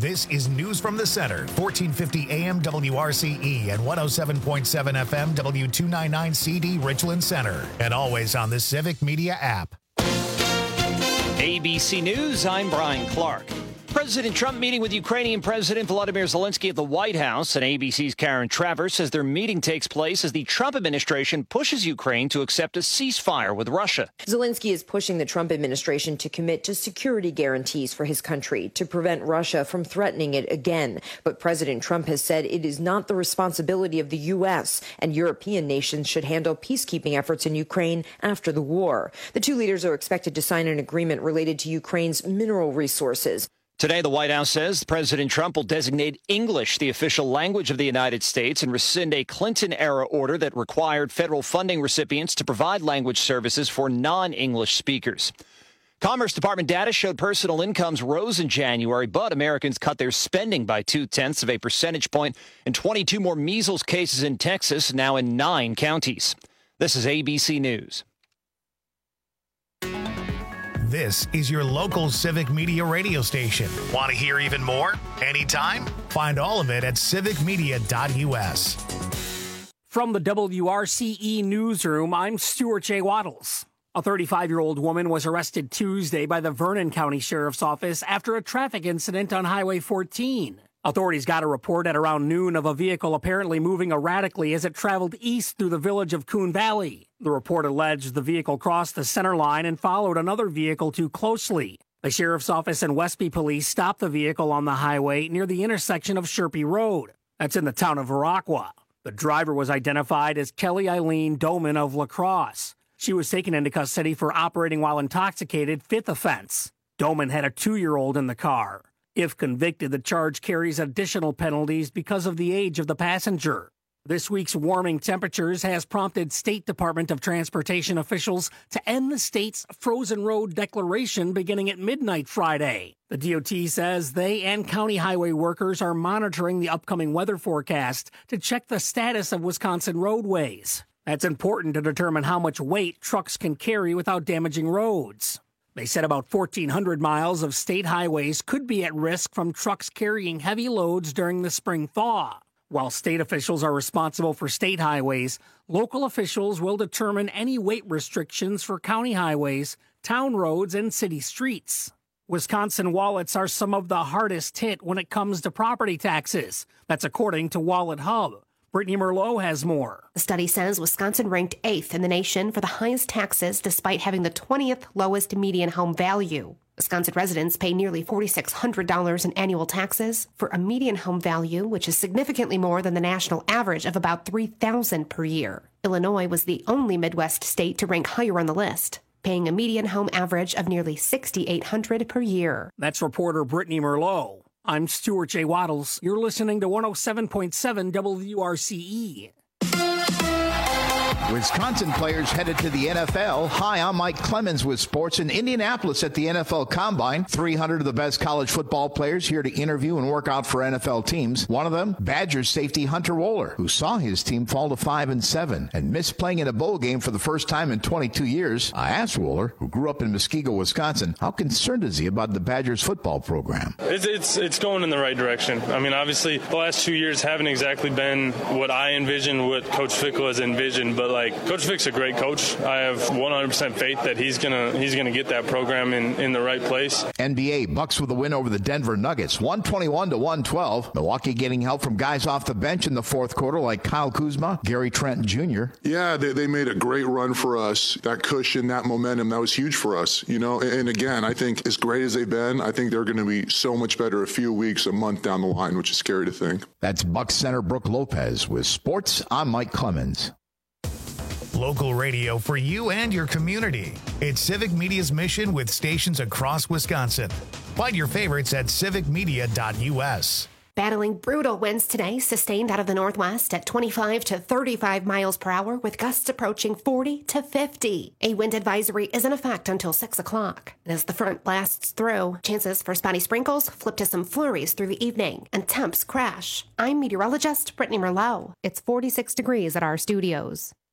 This is News from the Center, 1450 AM WRCE and 107.7 FM W299CD Richland Center. And always on the Civic Media app. ABC News, I'm Brian Clark. President Trump meeting with Ukrainian President Volodymyr Zelensky at the White House, and ABC's Karen Travers says their meeting takes place as the Trump administration pushes Ukraine to accept a ceasefire with Russia. Zelensky is pushing the Trump administration to commit to security guarantees for his country to prevent Russia from threatening it again. But President Trump has said it is not the responsibility of the U.S., and European nations should handle peacekeeping efforts in Ukraine after the war. The two leaders are expected to sign an agreement related to Ukraine's mineral resources. Today, the White House says President Trump will designate English the official language of the United States and rescind a Clinton-era order that required federal funding recipients to provide language services for non-English speakers. Commerce Department data showed personal incomes rose in January, but Americans cut their spending by 0.2 of a percentage point, and 22 more measles cases in Texas, now in 9 counties. This is ABC News. This is your local Civic Media radio station. Want to hear even more? Anytime? Find all of it at civicmedia.us. From the WRCE newsroom, I'm Stuart J. Waddles. A 35-year-old woman was arrested Tuesday by the Vernon County Sheriff's Office after a traffic incident on Highway 14. Authorities got a report at around noon of a vehicle apparently moving erratically as it traveled east through the village of Coon Valley. The report alleged the vehicle crossed the center line and followed another vehicle too closely. The Sheriff's Office and Westby Police stopped the vehicle on the highway near the intersection of Sherpy Road. That's in the town of Viroqua. The driver was identified as Kelly Eileen Doman of La Crosse. She was taken into custody for operating while intoxicated, 5th offense. Doman had a 2-year-old in the car. If convicted, the charge carries additional penalties because of the age of the passenger. This week's warming temperatures has prompted State Department of Transportation officials to end the state's frozen road declaration beginning at midnight Friday. The DOT says they and county highway workers are monitoring the upcoming weather forecast to check the status of Wisconsin roadways. That's important to determine how much weight trucks can carry without damaging roads. They said about 1,400 miles of state highways could be at risk from trucks carrying heavy loads during the spring thaw. While state officials are responsible for state highways, local officials will determine any weight restrictions for county highways, town roads, and city streets. Wisconsin wallets are some of the hardest hit when it comes to property taxes. That's according to Wallet Hub. Brittany Merlot has more. The study says Wisconsin ranked 8th in the nation for the highest taxes despite having the 20th lowest median home value. Wisconsin residents pay nearly $4,600 in annual taxes for a median home value, which is significantly more than the national average of about $3,000 per year. Illinois was the only Midwest state to rank higher on the list, paying a median home average of nearly $6,800 per year. That's reporter Brittany Merlot. I'm Stuart J. Waddles. You're listening to 107.7 WRCE. Wisconsin players headed to the NFL. Hi, I'm Mike Clemens with sports in Indianapolis at the NFL Combine. 300 of the best college football players here to interview and work out for NFL teams. One of them, Badgers safety Hunter Wohler, who saw his team fall to 5-7 and missed playing in a bowl game for the first time in 22 years. I asked Wohler, who grew up in Muskego, Wisconsin, how concerned is he about the Badgers football program? It's going in the right direction. I mean, obviously, the last 2 years haven't exactly been what I envisioned, what Coach Fickle has envisioned, but Coach Fick's a great coach. I have 100% faith that he's gonna get that program in the right place. NBA Bucks with a win over the Denver Nuggets, 121-112. Milwaukee getting help from guys off the bench in the fourth quarter like Kyle Kuzma, Gary Trent Jr. Yeah, they made a great run for us. That cushion, that momentum, that was huge for us. And again, I think as great as they've been, I think they're going to be so much better a few weeks, a month down the line, which is scary to think. That's Bucks center Brooke Lopez with sports. I'm Mike Clemens. Local radio for you and your community. It's Civic Media's mission with stations across Wisconsin. Find your favorites at civicmedia.us. Battling brutal winds today, sustained out of the northwest at 25 to 35 miles per hour, with gusts approaching 40 to 50. A wind advisory is in effect until 6 o'clock. As the front blasts through, chances for spotty sprinkles flip to some flurries through the evening, and temps crash. I'm meteorologist Brittany Merlot. It's 46 degrees at our studios.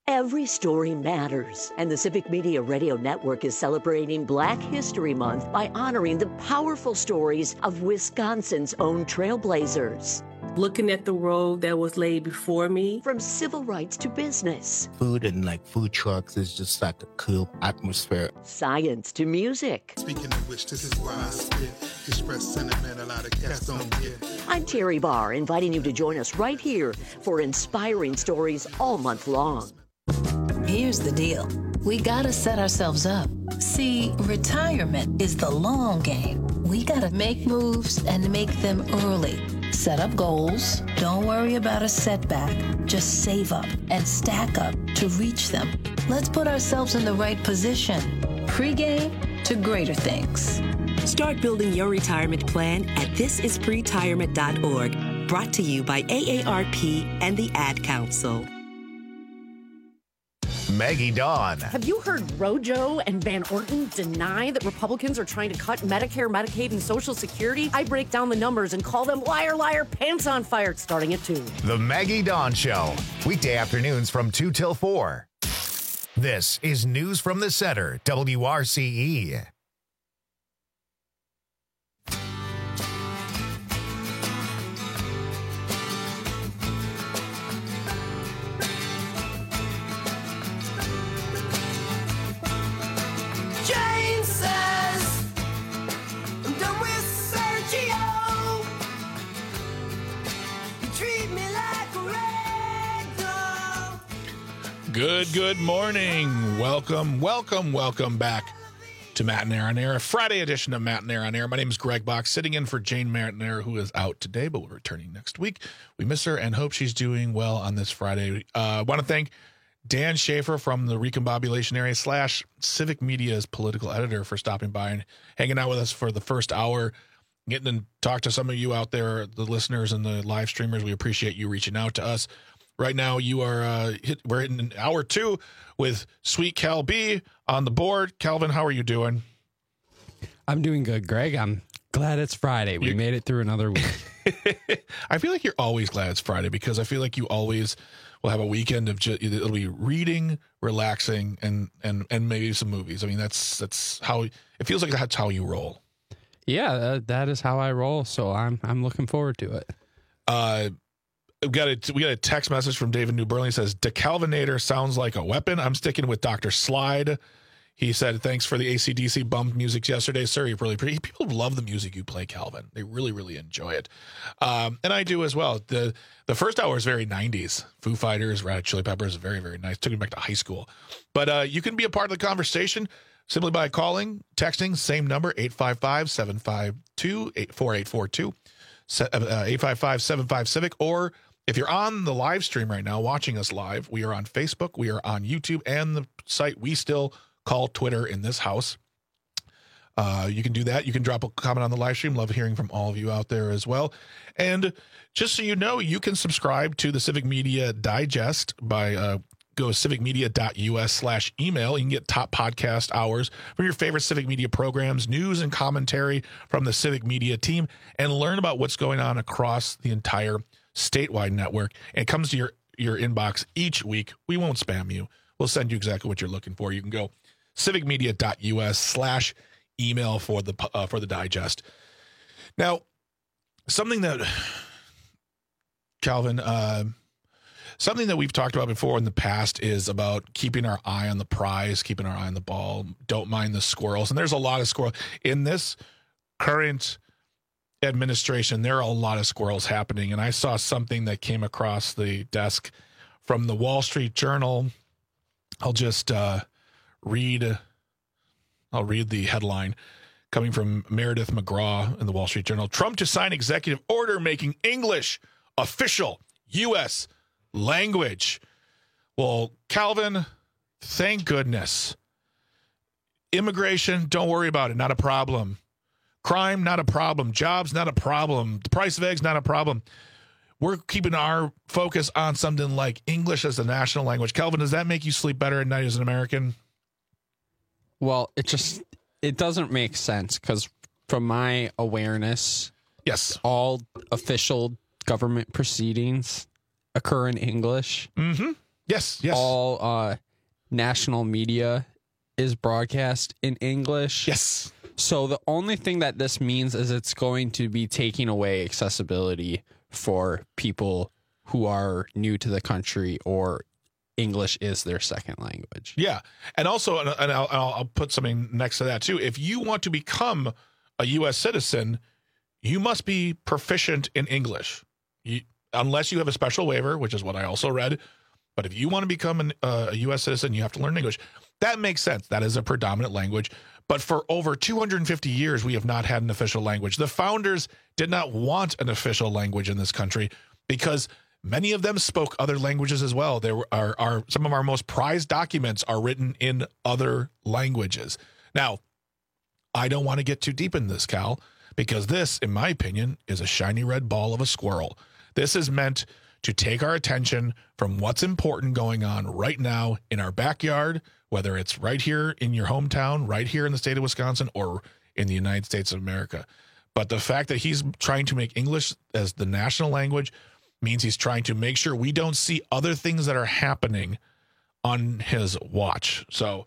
Every story matters, and the Civic Media Radio Network is celebrating Black History Month by honoring the powerful stories of Wisconsin's own trailblazers. Looking at the road that was laid before me. From civil rights to business. Food and food trucks is just like a cool atmosphere. Science to music. Speaking of which, this is why I spit. Express sentiment a lot of cats don't get. I'm Terry Barr, inviting you to join us right here for inspiring stories all month long. Here's the deal. We gotta set ourselves up. See, retirement is the long game. We gotta make moves and make them early. Set up goals. Don't worry about a setback. Just save up and stack up to reach them. Let's put ourselves in the right position. Pre-game to greater things. Start building your retirement plan at thisispretirement.org. Brought to you by AARP and the Ad Council. Maggie Dawn. Have you heard Rojo and Van Orton deny that Republicans are trying to cut Medicare, Medicaid, and Social Security? I break down the numbers and call them liar, liar, pants on fire, starting at 2. The Maggie Dawn Show. Weekday afternoons from 2 till 4. This is News from the Center, WRCE. Good morning. Welcome back to Matt and Air on Air, a Friday edition of Matt and Air on Air. My name is Greg Bach, sitting in for Jane Martinair, who is out today, but will be returning next week. We miss her and hope she's doing well on this Friday. I want to thank Dan Schaefer from the Recombobulation Area / Civic Media's political editor for stopping by and hanging out with us for the first hour, getting to talk to some of you out there, the listeners and the live streamers. We appreciate you reaching out to us. Right now, you are we're in hour 2 with Sweet Cal B on the board. Calvin, how are you doing? I'm doing good, Greg. I'm glad it's Friday. We made it through another week. I feel like you're always glad it's Friday because I feel like you always will have a weekend of it'll be reading, relaxing, and maybe some movies. I mean, that's how it feels like. That's how you roll. Yeah, that is how I roll. So I'm looking forward to it. We got a text message from David New Burnley. He says, "Decalvinator sounds like a weapon. I'm sticking with Dr. Slide." He said, "Thanks for the AC/DC bump music yesterday, sir. You're really pretty. People love the music you play, Calvin. They really, really enjoy it, and I do as well. The first hour is very 90s. Foo Fighters, Red Hot Chili Peppers, very, very nice. Took me back to high school. But you can be a part of the conversation simply by calling, texting, same number 855-752-4842, 855-75-CIVIC, or if you're on the live stream right now, watching us live, we are on Facebook, we are on YouTube, and the site we still call Twitter in this house. You can do that. You can drop a comment on the live stream. Love hearing from all of you out there as well. And just so you know, you can subscribe to the Civic Media Digest by go to civicmedia.us/email. You can get top podcast hours from your favorite Civic Media programs, news and commentary from the Civic Media team, and learn about what's going on across the entire statewide network. And it comes to your inbox each week. We won't spam you. We'll send you exactly what you're looking for. You can go civicmedia.us/email for the digest. Now, something that Calvin, something that we've talked about before in the past is about keeping our eye on the prize, keeping our eye on the ball. Don't mind the squirrels. And there's a lot of squirrels in this current administration. There are a lot of squirrels happening. And I saw something that came across the desk from the Wall Street Journal. I'll just read the headline coming from Meredith McGraw in the Wall Street Journal. Trump to sign executive order making English official U.S. language. Well, Calvin, thank goodness. Immigration, don't worry about it. Not a problem. Crime, not a problem. Jobs, not a problem. The price of eggs, not a problem. We're keeping our focus on something like English as a national language. Calvin, does that make you sleep better at night as an American? Well, it doesn't make sense because from my awareness, yes, all official government proceedings occur in English. Mm-hmm. Yes. all national media is broadcast in English. Yes. So the only thing that this means is it's going to be taking away accessibility for people who are new to the country or English is their second language. Yeah. And also, and I'll put something next to that too. If you want to become a U.S. citizen, you must be proficient in English, unless you have a special waiver, which is what I also read. But if you want to become a U.S. citizen, you have to learn English. That makes sense. That is a predominant language. But for over 250 years, we have not had an official language. The founders did not want an official language in this country because many of them spoke other languages as well. There are some of our most prized documents are written in other languages. Now, I don't want to get too deep in this, Cal, because this, in my opinion, is a shiny red ball of a squirrel. This is meant to take our attention from what's important going on right now in our backyard, whether it's right here in your hometown, right here in the state of Wisconsin, or in the United States of America. But the fact that he's trying to make English as the national language means he's trying to make sure we don't see other things that are happening on his watch. So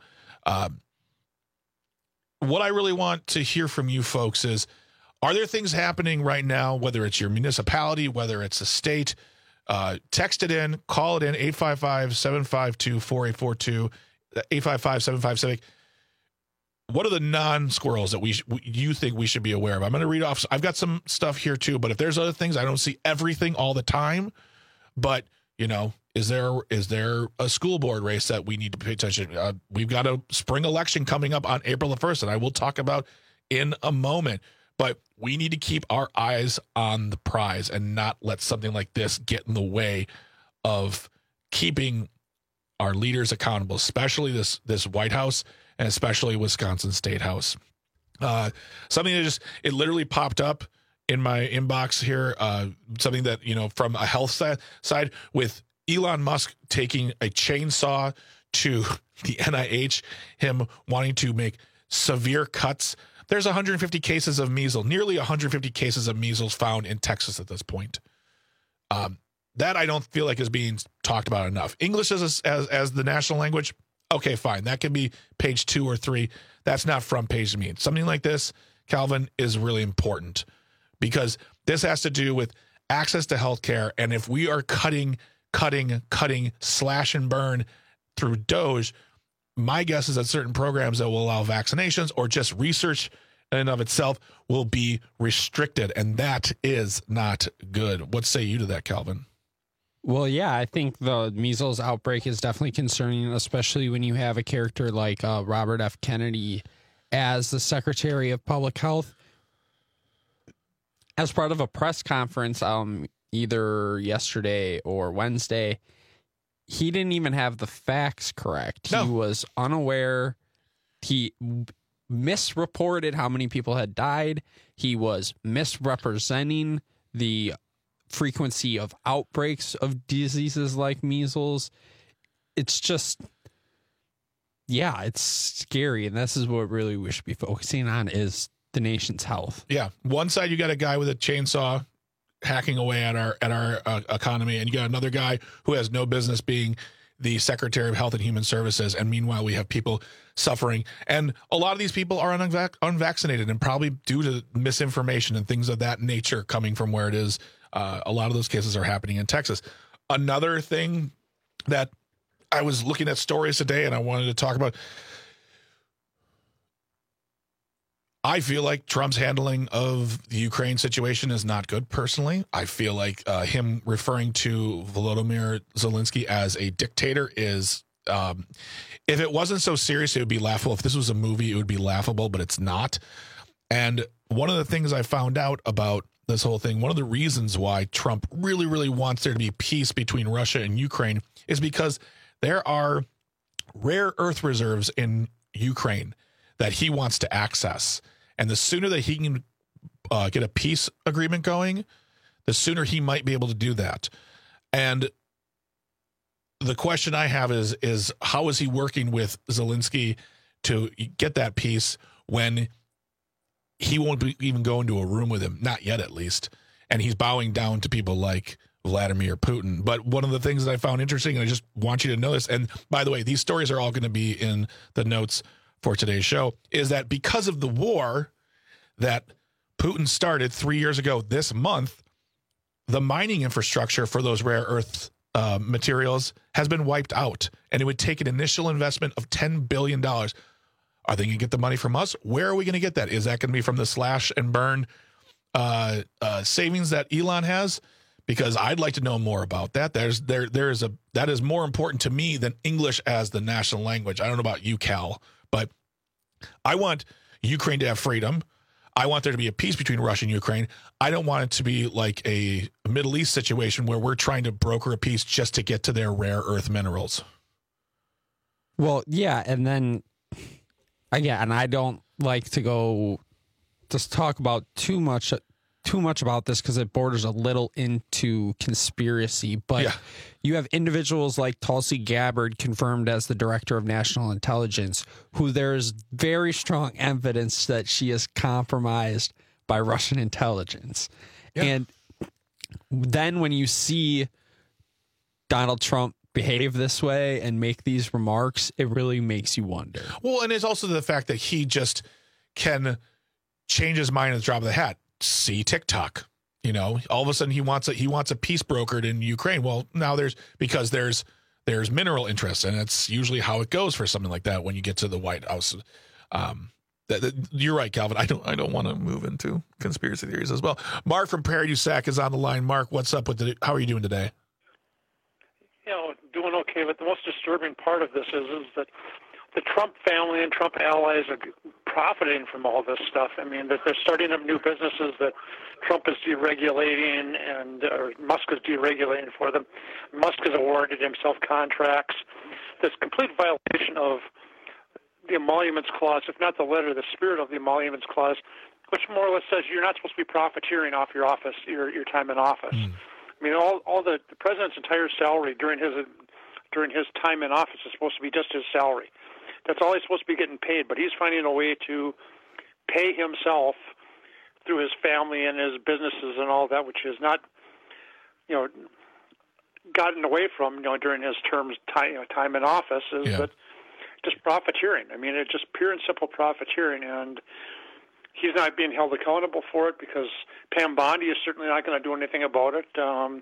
what I really want to hear from you folks is, are there things happening right now, whether it's your municipality, whether it's a state? Text it in, call it in, 855-752-4842, 855-757. What are the non-squirrels that you think we should be aware of? I'm going to read off. I've got some stuff here too, but if there's other things, I don't see everything all the time. But, you know, is there a school board race that we need to pay attention? We've got a spring election coming up on April the 1st, and I will talk about in a moment. But we need to keep our eyes on the prize and not let something like this get in the way of keeping our leaders accountable, especially this White House and especially Wisconsin State House. Something that it literally popped up in my inbox here, something that, you know, from a health side with Elon Musk taking a chainsaw to the NIH, him wanting to make severe cuts. There's 150 cases of measles, nearly 150 cases of measles found in Texas at this point. That I don't feel like is being talked about enough. English as the national language, okay, fine. That can be page 2 or 3. That's not front page to me. Something like this, Calvin, is really important because this has to do with access to healthcare. And if we are cutting, slash and burn through DOGE, my guess is that certain programs that will allow vaccinations or just research in and of itself will be restricted. And that is not good. What say you to that, Calvin? Well, yeah, I think the measles outbreak is definitely concerning, especially when you have a character like Robert F. Kennedy as the Secretary of Public Health. As part of a press conference either yesterday or Wednesday, he didn't even have the facts correct. No. He was unaware. He misreported how many people had died. He was misrepresenting the frequency of outbreaks of diseases like measles. It's just, yeah, it's scary. And this is what really we should be focusing on is the nation's health. Yeah. One side, you got a guy with a chainsaw hacking away at our economy, and you got another guy who has no business being the Secretary of Health and Human Services, and meanwhile we have people suffering, and a lot of these people are unvaccinated and probably due to misinformation and things of that nature coming from where it is. A lot of those cases are happening in Texas. Another thing that I was looking at stories today and I wanted to talk about, I feel like Trump's handling of the Ukraine situation is not good, personally. I feel like him referring to Volodymyr Zelensky as a dictator is, if it wasn't so serious, it would be laughable. If this was a movie, it would be laughable, but it's not. And one of the things I found out about this whole thing, one of the reasons why Trump really, really wants there to be peace between Russia and Ukraine is because there are rare earth reserves in Ukraine that he wants to access. And the sooner that he can get a peace agreement going, the sooner he might be able to do that. And the question I have is how is he working with Zelensky to get that peace when he won't be even go into a room with him? Not yet, at least. And he's bowing down to people like Vladimir Putin. But one of the things that I found interesting, and I just want you to know this, and by the way, these stories are all going to be in the notes for today's show, is that because of the war that Putin started 3 years ago this month, the mining infrastructure for those rare earth materials has been wiped out, and it would take an initial investment of $10 billion. Are they going to get the money from us? Where are we going to get that? Is that going to be from the slash and burn savings that Elon has? Because I'd like to know more about that. That is more important to me than English as the national language. I don't know about you, Cal, but I want Ukraine to have freedom. I want there to be a peace between Russia and Ukraine. I don't want it to be like a Middle East situation where we're trying to broker a peace just to get to their rare earth minerals. Well, yeah, and then again, and I don't like to go just talk about too much about this because it borders a little into conspiracy, but you have individuals like Tulsi Gabbard confirmed as the director of national intelligence, who there's very strong evidence that she is compromised by Russian intelligence. Yeah. And then when you see Donald Trump behave this way and make these remarks, it really makes you wonder. Well, and it's also the fact that he just can change his mind at the drop of the hat. See TikTok, all of a sudden he wants a peace brokered in Ukraine. Well, now there's mineral interests, and it's usually how it goes for something like that when you get to the White House. You're right, Calvin. I don't want to move into conspiracy theories as well. Mark from Prairie du Sac is on the line. Mark, what's up with how are you doing today? Doing okay, but the most disturbing part of this is that the Trump family and Trump allies are profiting from all this stuff. I mean, that they're starting up new businesses that Trump is deregulating or Musk is deregulating for them. Musk has awarded himself contracts. This complete violation of the Emoluments Clause, if not the letter, the spirit of the Emoluments Clause, which more or less says you're not supposed to be profiteering off your office, your time in office. I mean, all the president's entire salary during his time in office is supposed to be just his salary. That's all he's supposed to be getting paid, but he's finding a way to pay himself through his family and his businesses and all that, which is not, gotten away from, during his time in office, but just profiteering. I mean, it's just pure and simple profiteering, and he's not being held accountable for it because Pam Bondi is certainly not going to do anything about it.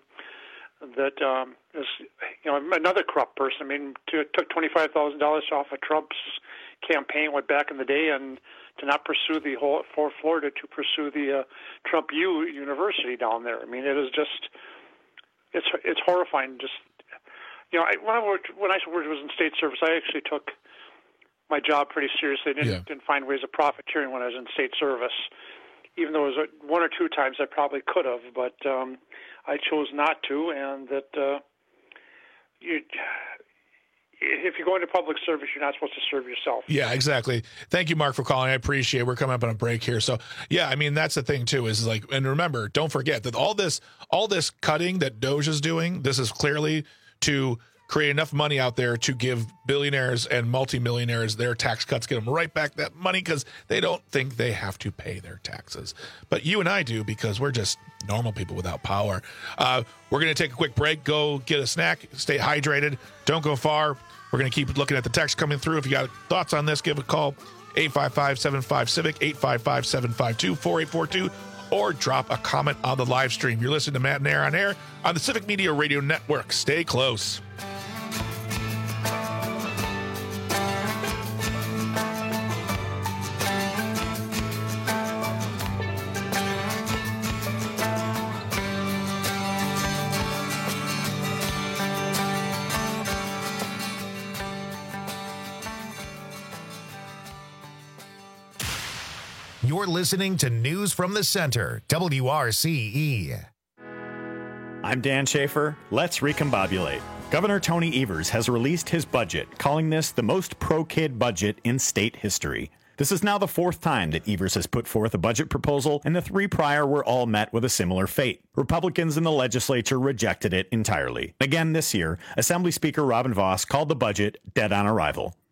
Is another corrupt person. I mean, took $25,000 off of Trump's campaign went back in the day, and to not pursue the whole for Florida to pursue the Trump U University down there. I mean, it is just it's horrifying. Just when I was in state service, I actually took my job pretty seriously. Didn't find ways of profiteering when I was in state service, even though it was one or two times I probably could have, but I chose not to, and that if you go into public service, you're not supposed to serve yourself. Yeah, exactly. Thank you, Mark, for calling. I appreciate it. We're coming up on a break here. So, yeah, I mean, that's the thing, too, is like, and remember, don't forget that all this cutting that Doge is doing, this is clearly to create enough money out there to give billionaires and multimillionaires their tax cuts, get them right back that money because they don't think they have to pay their taxes. But you and I do because we're just normal people without power. We're going to take a quick break, go get a snack, stay hydrated, don't go far. We're going to keep looking at the text coming through. If you got thoughts on this, give a call, 855-75-CIVIC, 855-752-4842, or drop a comment on the live stream. You're listening to Matt and Air on Air on the Civic Media Radio Network. Stay close. You're listening to News from the Center, WRCE. I'm Dan Schaefer. Let's recombobulate. Governor Tony Evers has released his budget, calling this the most pro-kid budget in state history. This is now the fourth time that Evers has put forth a budget proposal, and the three prior were all met with a similar fate. Republicans in the legislature rejected it entirely. Again this year, Assembly Speaker Robin Vos called the budget dead on arrival.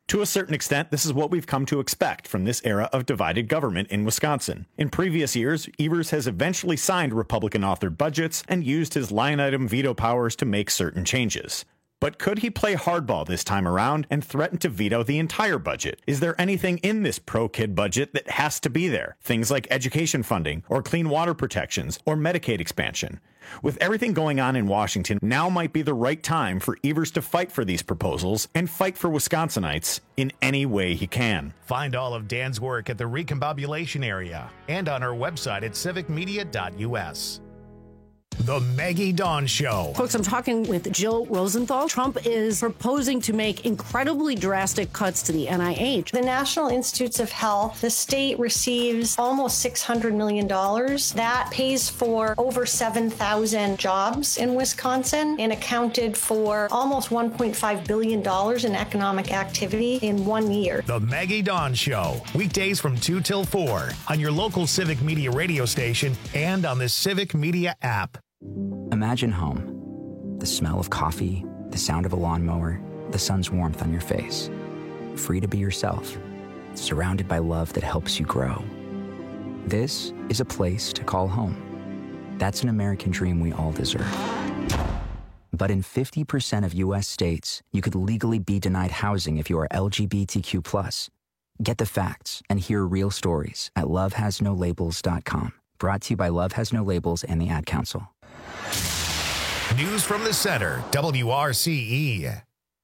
To a certain extent, this is what we've come to expect from this era of divided government in Wisconsin. In previous years, Evers has eventually signed Republican-authored budgets and used his line-item veto powers to make certain changes. But could he play hardball this time around and threaten to veto the entire budget? Is there anything in this pro-kid budget that has to be there? Things like education funding, or clean water protections, or Medicaid expansion. With everything going on in Washington, now might be the right time for Evers to fight for these proposals and fight for Wisconsinites in any way he can. Find all of Dan's work at the Recombobulation area and on our website at civicmedia.us. The Maggie Dawn Show. Folks, I'm talking with Jill Rosenthal. Trump is proposing to make incredibly drastic cuts to the NIH. The National Institutes of Health, the state receives almost $600 million. That pays for over 7,000 jobs in Wisconsin and accounted for almost $1.5 billion in economic activity in 1 year. The Maggie Dawn Show. Weekdays from 2 till 4 on your local Civic Media radio station and on the Civic Media app. Imagine home. The smell of coffee, the sound of a lawnmower, the sun's warmth on your face. Free to be yourself, surrounded by love that helps you grow. This is a place to call home. That's an American dream we all deserve. But in 50% of U.S. states, you could legally be denied housing if you are LGBTQ+. Get the facts and hear real stories at lovehasnolabels.com. Brought to you by Love Has No Labels and the Ad Council. News from the center, WRCE.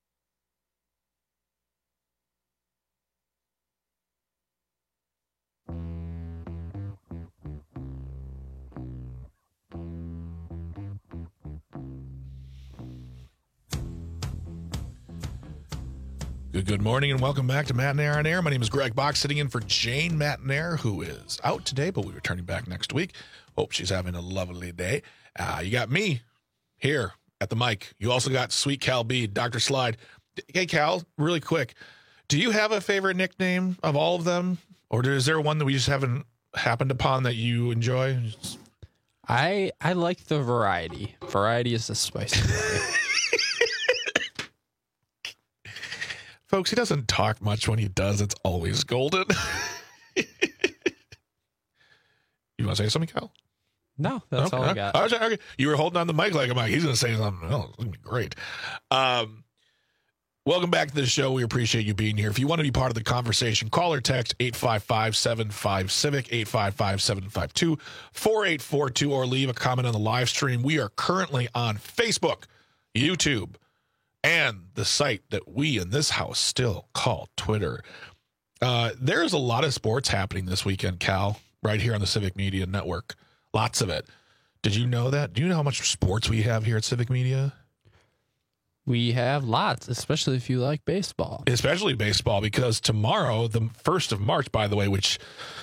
Good morning and welcome back to Matt and Air on Air. My name is Greg Bach, sitting in for Jane Matnair, who is out today, but we'll be returning back next week. Hope she's having a lovely day. You got me here at the mic. You also got Sweet Cal B, Dr. Slide. Hey, Cal, really quick. Do you have a favorite nickname of all of them? Or is there one that we just haven't happened upon that you enjoy? I like the variety. Variety is the spicy way. Folks, he doesn't talk much. When he does, it's always golden. You want to say something, Cal? No, that's all I got. Okay. You were holding on the mic like I'm like, he's going to say something. Oh, it's going to be great. Welcome back to the show. We appreciate you being here. If you want to be part of the conversation, call or text 855-75-CIVIC, 855-752-4842, or leave a comment on the live stream. We are currently on Facebook, YouTube, and the site that we in this house still call Twitter. There's a lot of sports happening this weekend, Cal, right here on the Civic Media Network. Lots of it. Did you know that? Do you know how much sports we have here at Civic Media? We have lots, especially if you like baseball. Especially baseball, because tomorrow, the 1st of March, by the way, which...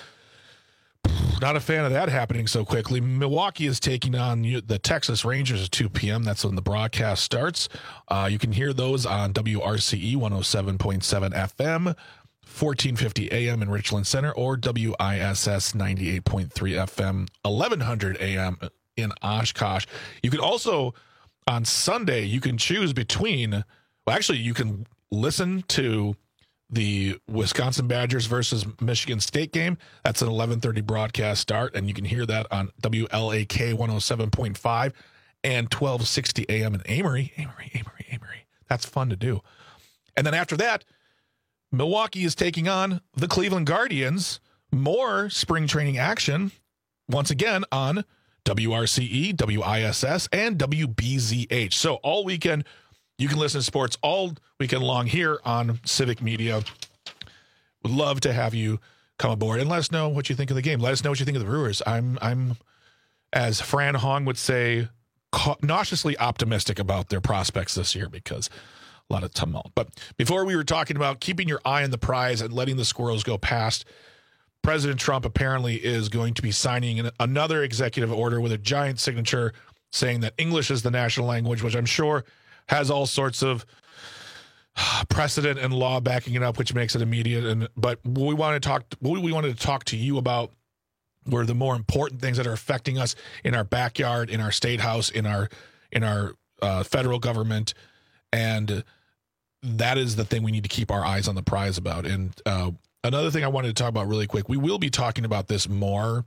not a fan of that happening so quickly. Milwaukee is taking on the Texas Rangers at 2 p.m. That's when the broadcast starts. You can hear those on WRCE 107.7 FM, 1450 AM in Richland Center, or WISS 98.3 FM, 1100 AM in Oshkosh. You can also, on Sunday, you can choose between, well, actually, you can listen to the Wisconsin Badgers versus Michigan State game. That's an 11:30 broadcast start, and you can hear that on WLAK 107.5 and 1260 AM in Amory. Amory. That's fun to do. And then after that, Milwaukee is taking on the Cleveland Guardians. More spring training action, once again, on WRCE, WISS, and WBZH. So all weekend, you can listen to sports all weekend long here on Civic Media. Would love to have you come aboard and let us know what you think of the game. Let us know what you think of the Brewers. I'm as Fran Hong would say, nauseously optimistic about their prospects this year because a lot of tumult. But before we were talking about keeping your eye on the prize and letting the squirrels go past, President Trump apparently is going to be signing another executive order with a giant signature saying that English is the national language, which I'm sure has all sorts of precedent and law backing it up, which makes it immediate. But what we wanted to talk to you about were the more important things that are affecting us in our backyard, in our state house, in our federal government, and that is the thing we need to keep our eyes on the prize about. And another thing I wanted to talk about really quick, we will be talking about this more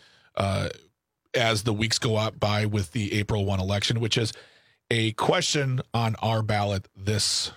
as the weeks go up by with the April 1 election, which is a question on our ballot this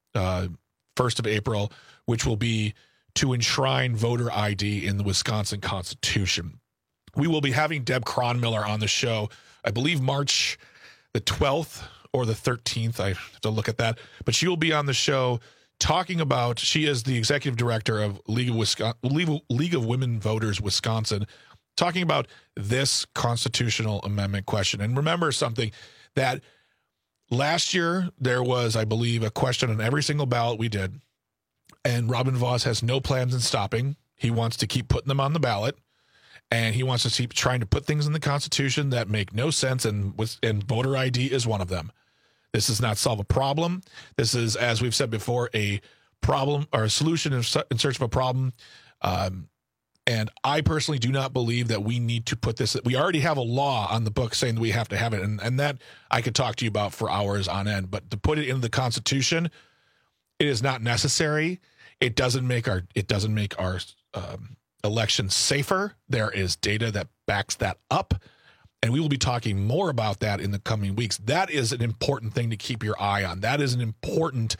1st of April, which will be to enshrine voter ID in the Wisconsin Constitution. We will be having Deb Cronmiller on the show, I believe March the 12th or the 13th. I have to look at that. But she will be on the show talking about, she is the executive director of League of Women Voters Wisconsin, talking about this constitutional amendment question. And remember something, that last year there was, I believe, a question on every single ballot we did. And Robin Vos has no plans in stopping. He wants to keep putting them on the ballot. And he wants to keep trying to put things in the Constitution that make no sense. And voter ID is one of them. This does not solve a problem. This is, as we've said before, a problem or a solution in search of a problem. And I personally do not believe that we need to put this. We already have a law on the book saying that we have to have it. And that I could talk to you about for hours on end. But to put it in the Constitution, it is not necessary. It doesn't make our election safer. There is data that backs that up. And we will be talking more about that in the coming weeks. That is an important thing to keep your eye on. That is an important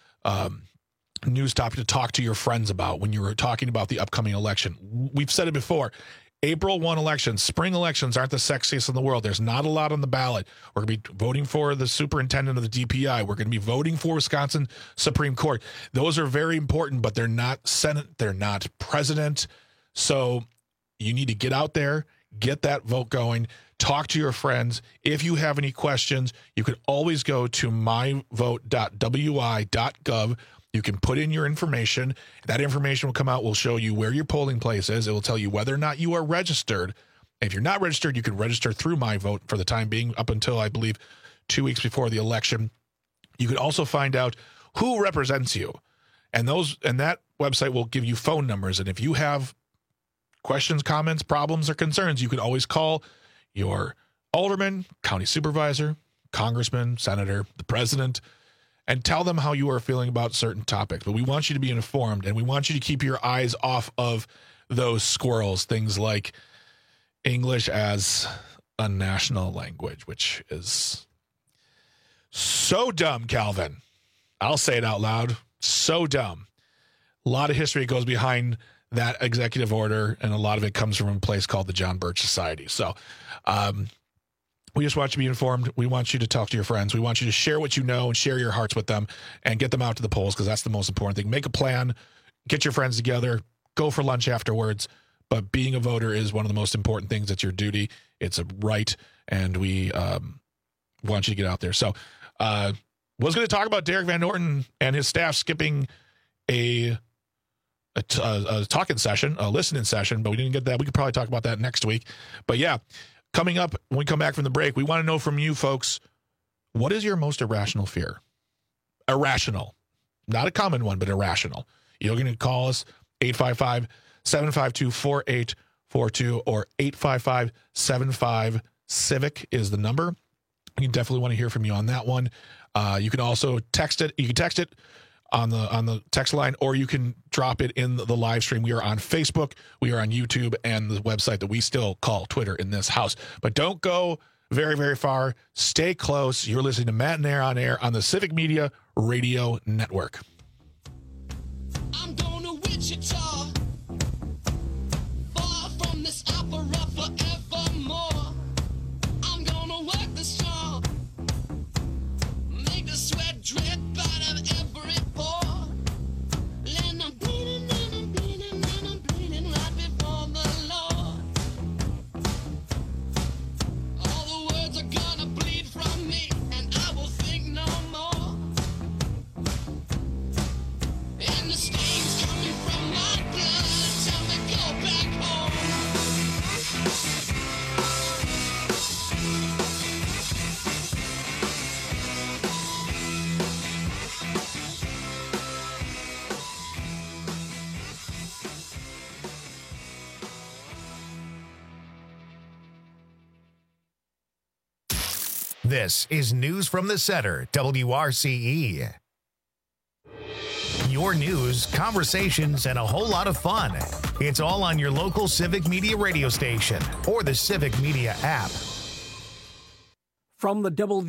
news topic to talk to your friends about when you're talking about the upcoming election. We've said it before. April 1 elections, spring elections aren't the sexiest in the world. There's not a lot on the ballot. We're going to be voting for the superintendent of the DPI. We're going to be voting for Wisconsin Supreme Court. Those are very important, but they're not Senate. They're not president. So you need to get out there, get that vote going, talk to your friends. If you have any questions, you can always go to myvote.wi.gov. You can put in your information. That information will come out, will show you where your polling place is. It will tell you whether or not you are registered. If you're not registered, you can register through MyVote for the time being up until, I believe, 2 weeks before the election. You can also find out who represents you. And that website will give you phone numbers. And if you have questions, comments, problems, or concerns, you can always call your alderman, county supervisor, congressman, senator, the president, and tell them how you are feeling about certain topics. But we want you to be informed, and we want you to keep your eyes off of those squirrels, things like English as a national language, which is so dumb, Calvin. I'll say it out loud. So dumb. A lot of history goes behind that executive order, and a lot of it comes from a place called the John Birch Society. So we just want you to be informed. We want you to talk to your friends. We want you to share what you know and share your hearts with them and get them out to the polls, because that's the most important thing. Make a plan, get your friends together, go for lunch afterwards. But being a voter is one of the most important things. It's your duty. It's a right, and we want you to get out there. So was going to talk about Derek Van Norton and his staff skipping a talking session, a listening session, but we didn't get that. We could probably talk about that next week. But yeah, coming up when we come back from the break, we want to know from you folks, what is your most irrational fear? Irrational. Not a common one, but irrational. You're going to call us 855-752-4842 or 855-75-CIVIC is the number. You definitely want to hear from you on that one. You can also text it. You can text it on the text line, or you can drop it in the live stream. We are on Facebook, we are on YouTube, and the website that we still call Twitter in this house. But don't go very, very far. Stay close. You're listening to Matt and Air on Air on the Civic Media Radio Network. I'm going to Wichita, far from this opera forevermore. I'm going to work the strong, make the sweat drip out of every pore. And I'm bleeding, and I'm bleeding, and I'm bleeding right before the Lord. All the words are gonna bleed from me, and I will think no more. And the stains coming from my blood tell me go back home. This is News from the Center, WRCE. your news, conversations, and a whole lot of fun. It's all on your local Civic Media radio station or the Civic Media app. From the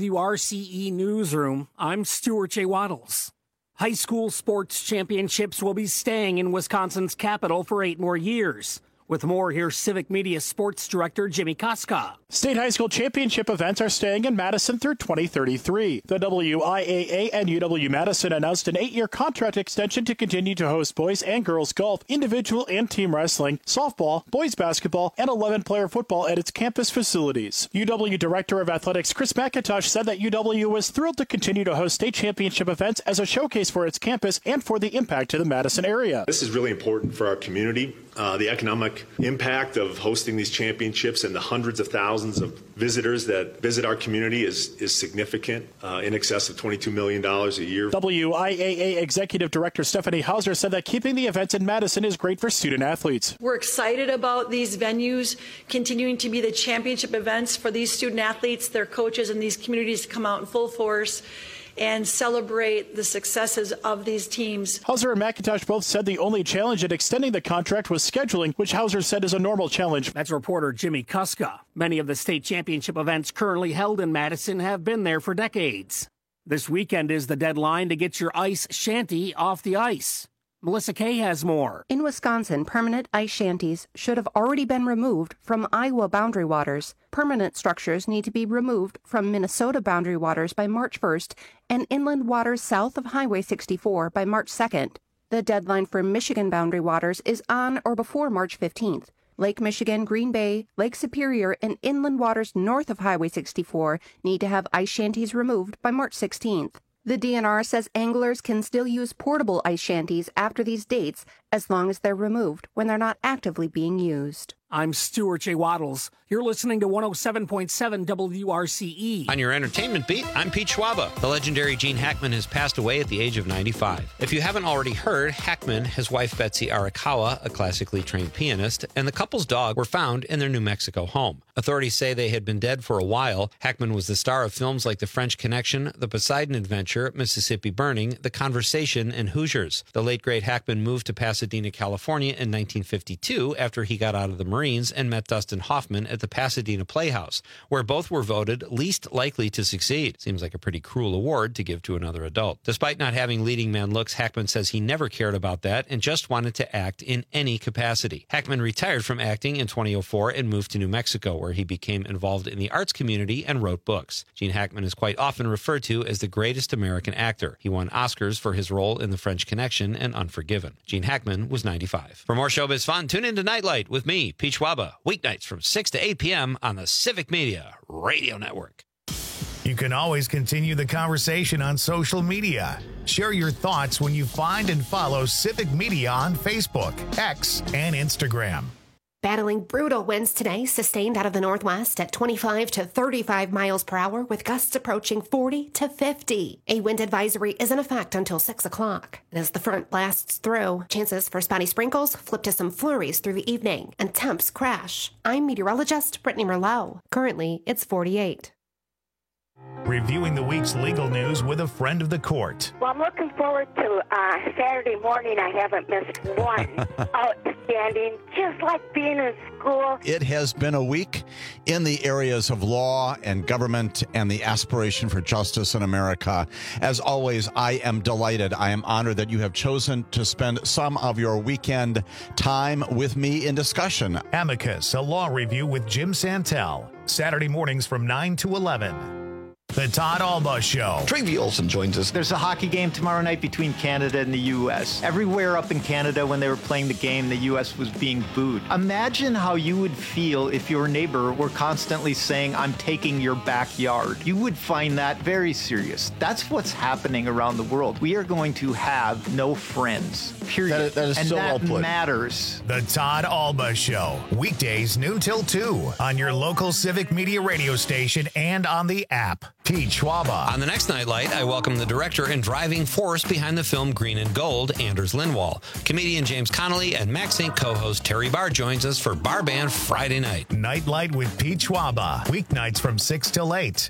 WRCE newsroom, I'm Stuart J. Waddles. High school sports championships will be staying in Wisconsin's capital for 8 more years. With more, here's Civic Media Sports Director Jimmy Koska. State high school championship events are staying in Madison through 2033. The WIAA and UW-Madison announced an 8-year contract extension to continue to host boys and girls golf, individual and team wrestling, softball, boys basketball, and 11-player football at its campus facilities. UW Director of Athletics Chris McIntosh said that UW was thrilled to continue to host state championship events as a showcase for its campus and for the impact to the Madison area. This is really important for our community. The economic impact of hosting these championships and the hundreds of thousands of visitors that visit our community is significant, in excess of $22 million a year. WIAA Executive Director Stephanie Hauser said that keeping the events in Madison is great for student athletes. We're excited about these venues continuing to be the championship events for these student athletes, their coaches, and these communities to come out in full force and celebrate the successes of these teams. Hauser and McIntosh both said the only challenge in extending the contract was scheduling, which Hauser said is a normal challenge. That's reporter Jimmy Kuska. Many of the state championship events currently held in Madison have been there for decades. This weekend is the deadline to get your ice shanty off the ice. Melissa Kay has more. In Wisconsin, permanent ice shanties should have already been removed from Iowa boundary waters. Permanent structures need to be removed from Minnesota boundary waters by March 1st and inland waters south of Highway 64 by March 2nd. The deadline for Michigan boundary waters is on or before March 15th. Lake Michigan, Green Bay, Lake Superior, and inland waters north of Highway 64 need to have ice shanties removed by March 16th. The DNR says anglers can still use portable ice shanties after these dates as long as they're removed when they're not actively being used. I'm Stuart J. Waddles. You're listening to 107.7 WRCE. On your entertainment beat, I'm Pete Schwaba. The legendary Gene Hackman has passed away at the age of 95. If you haven't already heard, Hackman, his wife Betsy Arakawa, a classically trained pianist, and the couple's dog were found in their New Mexico home. Authorities say they had been dead for a while. Hackman was the star of films like The French Connection, The Poseidon Adventure, Mississippi Burning, The Conversation, and Hoosiers. The late great Hackman moved to Pasadena, California in 1952 after he got out of the Marines and met Dustin Hoffman at the Pasadena Playhouse, where both were voted least likely to succeed. Seems like a pretty cruel award to give to another adult. Despite not having leading man looks, Hackman says he never cared about that and just wanted to act in any capacity. Hackman retired from acting in 2004 and moved to New Mexico, where he became involved in the arts community and wrote books. Gene Hackman is quite often referred to as the greatest American actor. He won Oscars for his role in The French Connection and Unforgiven. Gene Hackman was 95. For more showbiz fun, tune into Nightlight with me, Pete Schwaba, weeknights from 6 to 8 p.m. on the Civic Media Radio Network. You can always continue the conversation on social media. Share your thoughts when you find and follow Civic Media on Facebook, X, and Instagram. Battling brutal winds today, sustained out of the northwest at 25 to 35 miles per hour, with gusts approaching 40 to 50. A wind advisory is in effect until 6 o'clock. And as the front blasts through, chances for spotty sprinkles flip to some flurries through the evening, and temps crash. I'm meteorologist Brittany Merlot. Currently, it's 48. Reviewing the week's legal news with a friend of the court. Well, I'm looking forward to Saturday morning. I haven't missed one. Outstanding, just like being in school. It has been a week in the areas of law and government and the aspiration for justice in America. As always, I am delighted. I am honored that you have chosen to spend some of your weekend time with me in discussion. Amicus, a law review with Jim Santel. Saturday mornings from 9 to 11. The Todd Alba Show. Trevi Olson joins us. There's a hockey game tomorrow night between Canada and the U.S. Everywhere up in Canada when they were playing the game, the U.S. was being booed. Imagine how you would feel if your neighbor were constantly saying, I'm taking your backyard. You would find that very serious. That's what's happening around the world. We are going to have no friends, period. That is and so well that put. matters. The Todd Alba Show. Weekdays noon till 2 on your local Civic Media radio station and on the app. Pete Schwaba. On the next Nightlight, I welcome the director and driving force behind the film Green and Gold, Anders Lindwall. Comedian James Connolly and Max Inc. co-host Terry Barr joins us for Bar Band Friday night. Nightlight with Pete Schwaba. Weeknights from 6 till 8.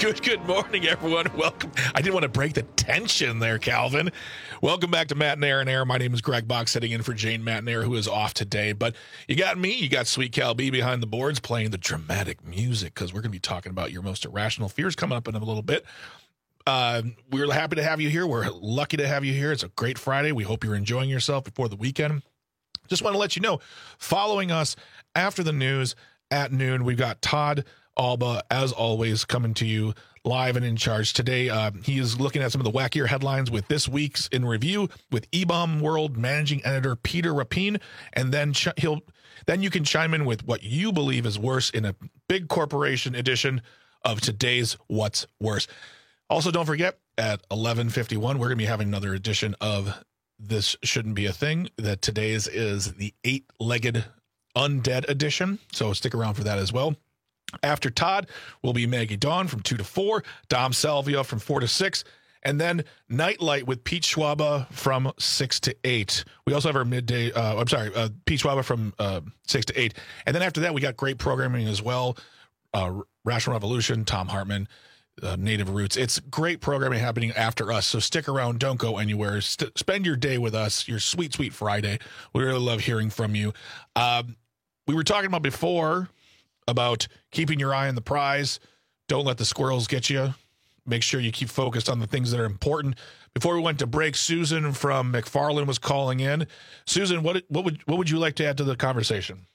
Good morning, everyone. Welcome. I didn't want to break the tension there, Calvin. Welcome back to Matt and Aaron Air. My name is Greg Bach, sitting in for Jane Matt and Air, who is off today. But you got me. You got Sweet Cal B behind the boards playing the dramatic music, because we're going to be talking about your most irrational fears coming up in a little bit. We're happy to have you here. We're lucky to have you here. It's a great Friday. We hope you're enjoying yourself before the weekend. Just want to let you know, following us after the news at noon, we've got Todd Alba, as always, coming to you live and in charge today. He is looking at some of the wackier headlines with this week's in review with eBaum World managing editor Peter Rapin, and then you can chime in with what you believe is worse in a big corporation edition of today's What's Worse. Also, don't forget, at 11:51, we're going to be having another edition of This Shouldn't Be a Thing. That today's is the 8-legged undead edition, so stick around for that as well. After Todd will be Maggie Dawn from 2 to 4, Dom Salvia from 4 to 6, and then Nightlight with Pete Schwaba from 6 to 8. We also have our midday, Pete Schwaba from 6 to 8. And then after that, we got great programming as well. Rational Revolution, Tom Hartman, Native Roots. It's great programming happening after us, so stick around. Don't go anywhere. Spend your day with us, your sweet, sweet Friday. We really love hearing from you. We were talking about before about keeping your eye on the prize. Don't let the squirrels get you. Make sure you keep focused on the things that are important. Before we went to break, Susan from McFarland was calling in. Susan, what would you like to add to the conversation?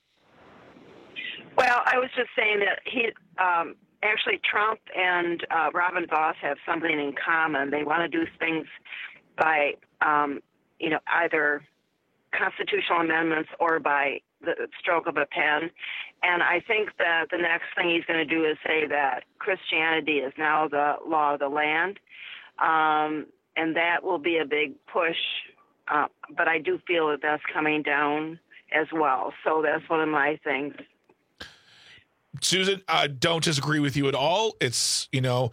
Well, I was just saying that actually Trump and Robin Vos have something in common. They want to do things by either constitutional amendments or by the stroke of a pen. And I think that the next thing he's going to do is say that Christianity is now the law of the land. And that will be a big push. But I do feel that that's coming down as well. So that's one of my things. Susan, I don't disagree with you at all. It's,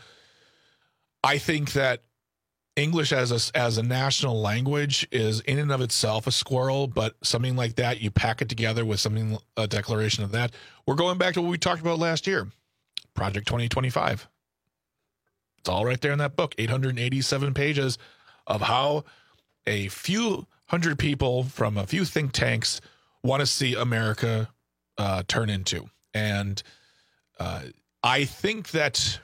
I think that English as a national language is in and of itself a squirrel, but something like that, you pack it together with a declaration of that. We're going back to what we talked about last year, Project 2025. It's all right there in that book, 887 pages of how a few hundred people from a few think tanks want to see America turn into. And I think that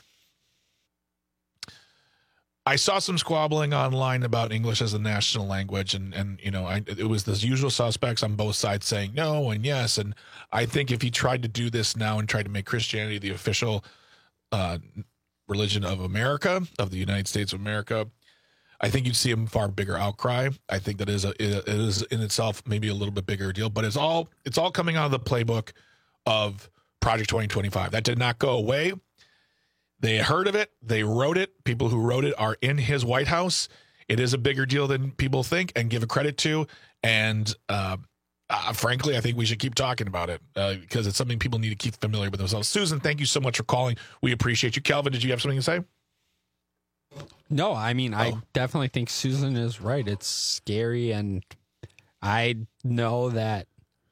I saw some squabbling online about English as a national language, and it was the usual suspects on both sides saying no and yes. And I think if he tried to do this now and tried to make Christianity the official religion of America, of the United States of America, I think you'd see a far bigger outcry. I think that it is in itself maybe a little bit bigger deal, but it's all coming out of the playbook of Project 2025. That did not go away. They heard of it. They wrote it. People who wrote it are in his White House. It is a bigger deal than people think and give credit to. And frankly, I think we should keep talking about it because it's something people need to keep familiar with themselves. Susan, thank you so much for calling. We appreciate you. Calvin, did you have something to say? No, I mean, I definitely think Susan is right. It's scary, and I know that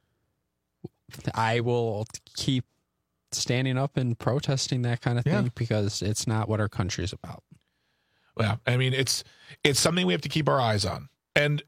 I will keep standing up and protesting that kind of thing because it's not what our country is about. Well, I mean, it's something we have to keep our eyes on. And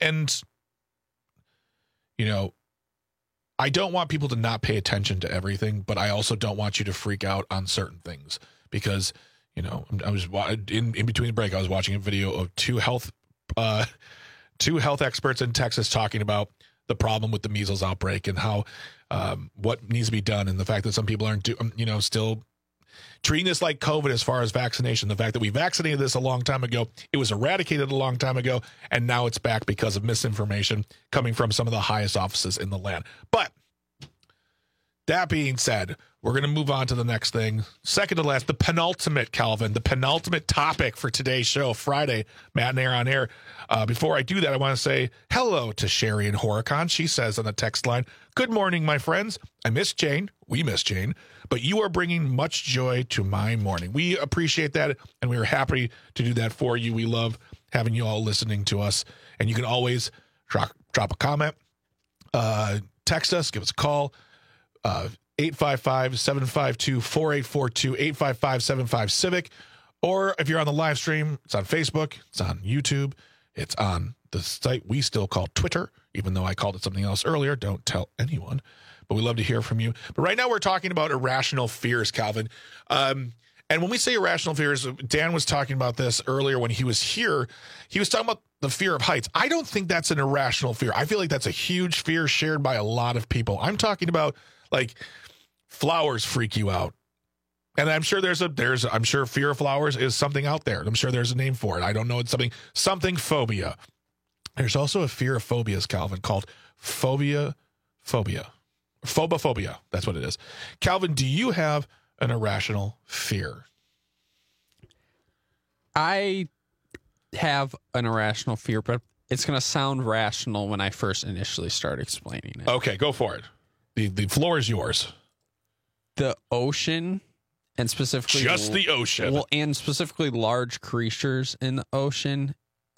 I don't want people to not pay attention to everything, but I also don't want you to freak out on certain things because, I was in between the break, I was watching a video of two health experts in Texas talking about the problem with the measles outbreak and how what needs to be done, and the fact that some people aren't still treating this like COVID as far as vaccination. The fact that we vaccinated this a long time ago, it was eradicated a long time ago, and now it's back because of misinformation coming from some of the highest offices in the land. But that being said, we're going to move on to the next thing. Second to last, the penultimate, Calvin, the penultimate topic for today's show, Friday, Matt and Air on Air. Before I do that, I want to say hello to Sherry and Horicon. She says on the text line, "Good morning, my friends. I miss Jane. We miss Jane. But you are bringing much joy to my morning." We appreciate that, and we are happy to do that for you. We love having you all listening to us. And you can always drop a comment, text us, give us a call. 855-752-4842, 855-75-CIVIC. Or if you're on the live stream, it's on Facebook, it's on YouTube, it's on the site we still call Twitter, even though I called it something else earlier. Don't tell anyone. But we love to hear from you. But right now we're talking about irrational fears, Calvin. And when we say irrational fears, Dan was talking about this earlier when he was here. He was talking about the fear of heights. I don't think that's an irrational fear. I feel like that's a huge fear shared by a lot of people. I'm talking about like flowers freak you out. And I'm sure I'm sure fear of flowers is something out there. I'm sure there's a name for it. I don't know. It's something phobia. There's also a fear of phobias, Calvin, called phobophobia. That's what it is. Calvin, do you have an irrational fear? I have an irrational fear, but it's going to sound rational when I first initially start explaining it. Okay, go for it. The floor is yours. The ocean, and specifically just the ocean. Well, and specifically large creatures in the ocean,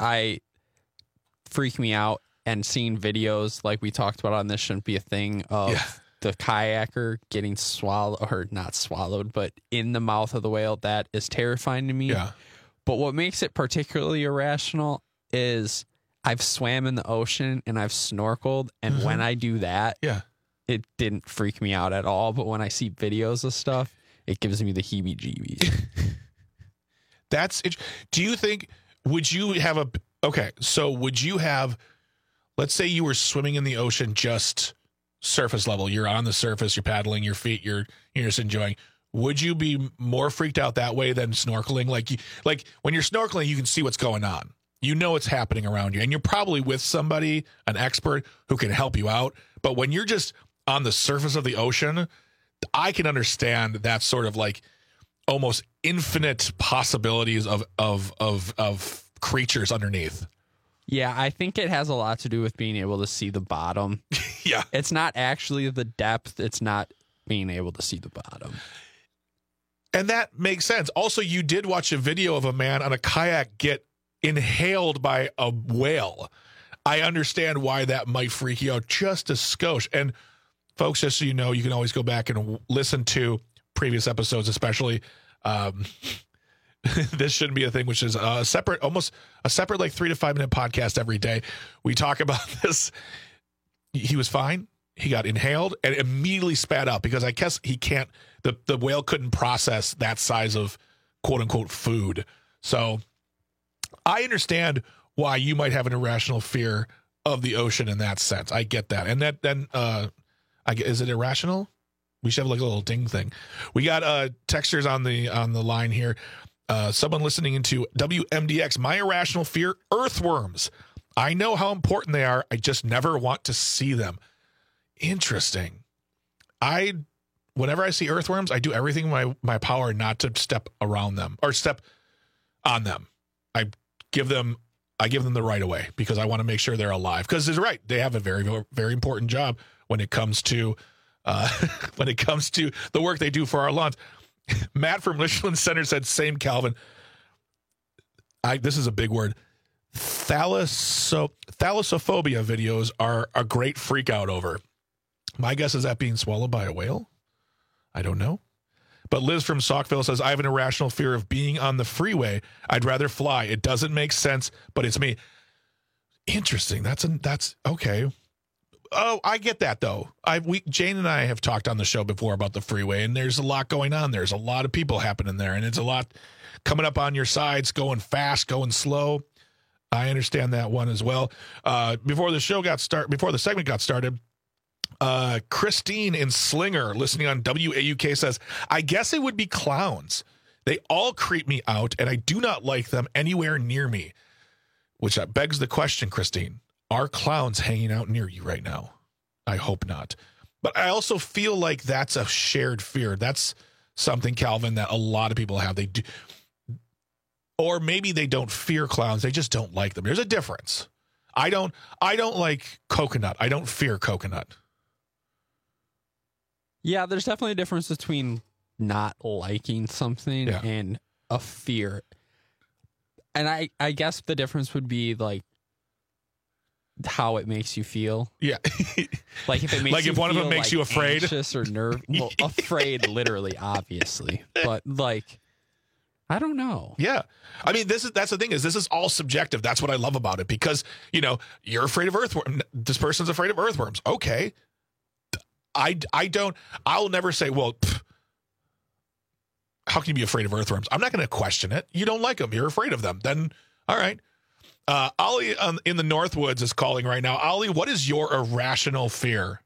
freak me out. And seeing videos like we talked about on This Shouldn't Be a Thing of the kayaker getting swallowed, or not swallowed, but in the mouth of the whale, that is terrifying to me. Yeah. But what makes it particularly irrational is I've swam in the ocean and I've snorkeled, and when I do that, it didn't freak me out at all. But when I see videos of stuff, it gives me the heebie-jeebies. Do you think, would you have let's say you were swimming in the ocean just surface level. You're on the surface, you're paddling your feet, you're just enjoying. Would you be more freaked out that way than snorkeling? Like when you're snorkeling, you can see what's going on. You know what's happening around you, and you're probably with somebody, an expert, who can help you out. But when you're just on the surface of the ocean, I can understand that sort of like almost infinite possibilities of creatures underneath. Yeah, I think it has a lot to do with being able to see the bottom. Yeah. It's not actually the depth. It's not being able to see the bottom. And that makes sense. Also, you did watch a video of a man on a kayak get inhaled by a whale. I understand why that might freak you out just a skosh. And folks, just so you know, you can always go back and listen to previous episodes, especially This Shouldn't Be a Thing, which is almost a separate like 3 to 5 minute podcast every day. We talk about this. He was fine. He got inhaled and immediately spat out because I guess the whale couldn't process that size of quote unquote food. So I understand why you might have an irrational fear of the ocean in that sense. I get that. And is it irrational? We should have like a little ding thing. We got texters on the line here. Someone listening into WMDX, my irrational fear, earthworms. I know how important they are. I just never want to see them. Interesting. Whenever I see earthworms, I do everything in my power not to step around them or step on them. I give them the right of way because I want to make sure they're alive. Because it's right. They have a very, very important job when it comes to the work they do for our lawns. Matt from Richland Center said, same Calvin. This is a big word. Thalassophobia videos are a great freak out over. My guess is that being swallowed by a whale. I don't know. But Liz from Saukville says, I have an irrational fear of being on the freeway. I'd rather fly. It doesn't make sense, but it's me. Interesting. That's okay. Oh, I get that though. Jane and I have talked on the show before about the freeway, and there's a lot going on. There's a lot of people happening there, and it's a lot coming up on your sides, going fast, going slow. I understand that one as well. Before the segment got started, Christine in Slinger, listening on WAUK, says, I guess it would be clowns. They all creep me out, and I do not like them anywhere near me. Which begs the question, Christine, are clowns hanging out near you right now? I hope not. But I also feel like that's a shared fear. That's something, Calvin, that a lot of people have. They do, or maybe they don't fear clowns. They just don't like them. There's a difference. I don't like coconut. I don't fear coconut. Yeah, there's definitely a difference between not liking something and a fear. And I guess the difference would be like how it makes you feel. Yeah. Like if it makes like you if one of them makes you afraid. Anxious or nervous. Well, afraid literally, obviously. But like I don't know. Yeah. I mean, that's the thing is this is all subjective. That's what I love about it because, you're afraid of earthworms. This person's afraid of earthworms. Okay. I'll never say, well, how can you be afraid of earthworms? I'm not going to question it. You don't like them. You're afraid of them. Then, all right. Ollie in the Northwoods is calling right now. Ollie, what is your irrational fear?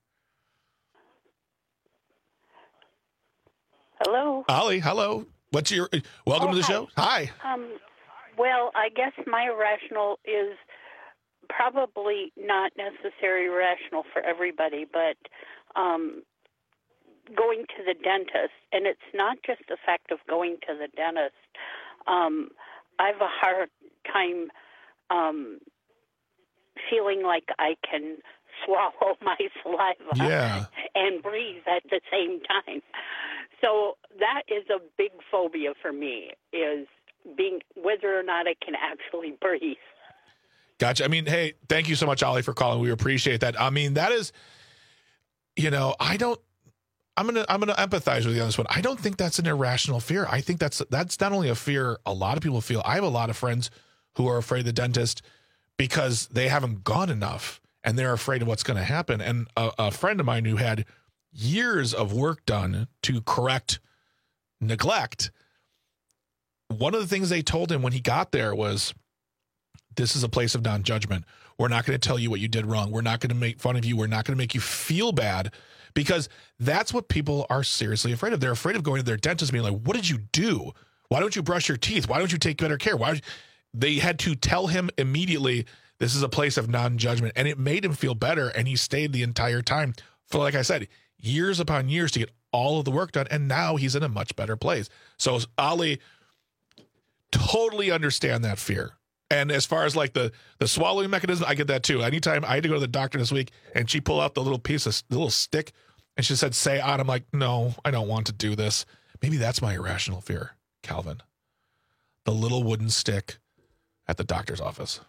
Hello. Ollie, hello. Welcome to the show. Hi. Well, I guess my irrational is probably not necessarily rational for everybody, but going to the dentist, and it's not just the fact of going to the dentist. I have a hard time feeling like I can swallow my saliva and breathe at the same time. So that is a big phobia for me, is being whether or not I can actually breathe. Gotcha. I mean, hey, thank you so much, Ollie, for calling. We appreciate that. I mean, that is, I'm gonna empathize with you on this one. I don't think that's an irrational fear. I think that's not only a fear a lot of people feel. I have a lot of friends who are afraid of the dentist because they haven't gone enough and they're afraid of what's going to happen. And a friend of mine who had years of work done to correct neglect, one of the things they told him when he got there was, this is a place of non-judgment. We're not going to tell you what you did wrong. We're not going to make fun of you. We're not going to make you feel bad, because that's what people are seriously afraid of. They're afraid of going to their dentist being like, what did you do? Why don't you brush your teeth? Why don't you take better care? They had to tell him immediately, this is a place of non-judgment. And it made him feel better. And he stayed the entire time for, like I said, years upon years to get all of the work done. And now he's in a much better place. So Ollie, totally understand that fear. And as far as like the swallowing mechanism, I get that too. Anytime I had to go to the doctor this week and she pulled out the little stick and she said, say on, I'm like, no, I don't want to do this. Maybe that's my irrational fear, Calvin. The little wooden stick at the doctor's office.